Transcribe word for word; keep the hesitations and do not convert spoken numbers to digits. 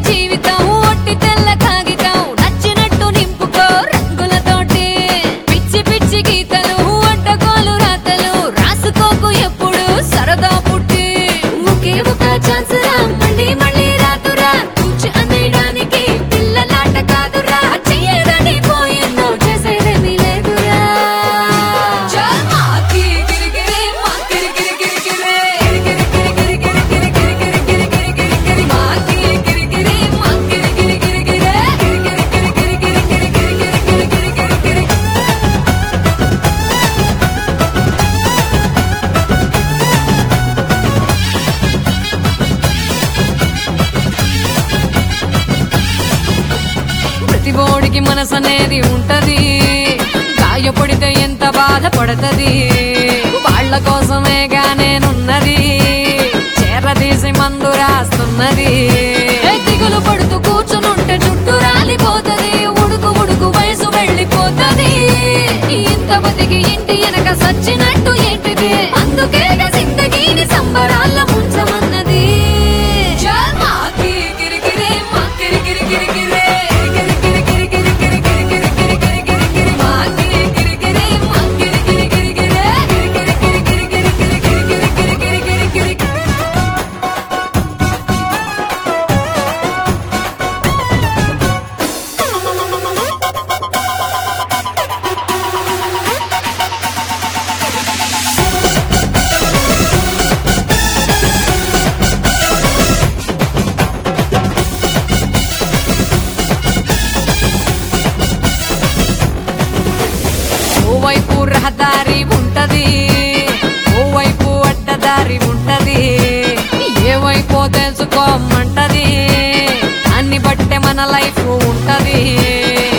జీవితం ఒట్టి తెల్ల కాగితం నచ్చినట్టు నింపుకో రంగులతోటి పిచ్చి పిచ్చి గీతలు అడ్డగోలు రాతలు రాసుకోకు ఎప్పుడు సరదా పుట్టి ఒకే ఒక ఛాన్స్ రా మళ్ళీ మళ్ళీ రాదురా కూర్చు అనేయడానికి పిల్లలాట కాదురా చెయ్యదని పోయిందో చేసేదేమీ లేదురా మాకి గిరిగిరి మాకి గిరిగిరి గిరిగిరి గిరిగిరి గిరిగిరి గిరిగిరి గిరిగిరి మాకి గిరిగిరి మాకి గిరిగిరి గిరిగిరి గిరిగిరి గిరిగిరి గిరిగిరి ప్రతి ఓడికి మనసు అనేది ఉంటది గాయపడితే ఎంత బాధపడతది వాళ్ళ కోసమేగా నేనున్నది చేరదీసి మందు రాస్తున్నది దిగులు పడుతూ కూర్చునుంటే చుట్టూ రాలిపోతది ఉడుకు ఉడుకు వయసు వెళ్ళిపోతది ఇంత బతికి ఇంటి వెనక సచ్చినట్టు ఏంటిది అందుకేగా జిందగీని సంబరాల ముంచమన్నది మాకి గిరిగిరి మాకి గిరిగిరి గిరిగిరి ఓవైపు రహదారి ఉంటది ఓవైపు అడ్డదారి ఉంటది ఏ వైపు తెలుసుకోమంటది అన్ని బట్టే మన లైఫ్ ఉంటది